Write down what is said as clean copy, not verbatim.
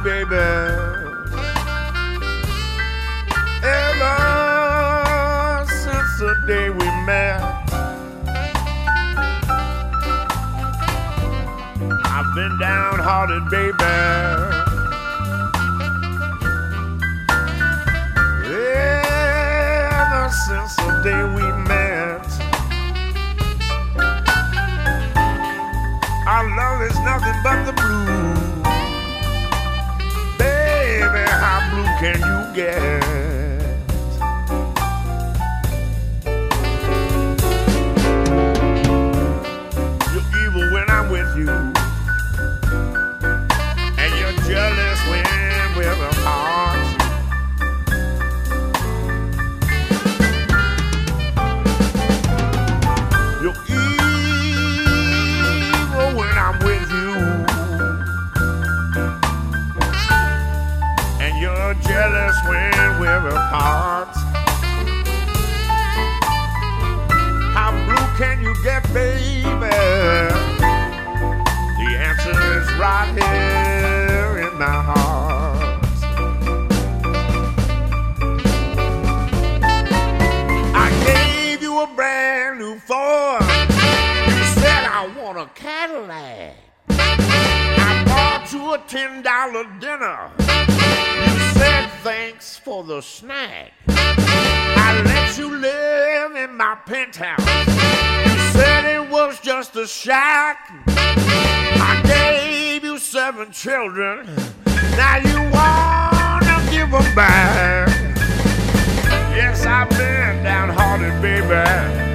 baby. Ever since the day we met, I've been downhearted, baby. Ever since the day we met, our love is nothing but the blues. Baby, how blue can you get? You're evil when I'm with you, and you're jealous when we're apart. You're evil when I'm with you, and you're jealous when we're apart. How blue can you get, baby? The answer is right here in my heart. I gave you a brand new Ford. You said I want a Cadillac. I bought you a $10 dinner. You said thanks for the snack. I let you live in my penthouse. You said it was just a shack. I gave you 7 children. Now you wanna give them back. Yes, I've been downhearted, baby.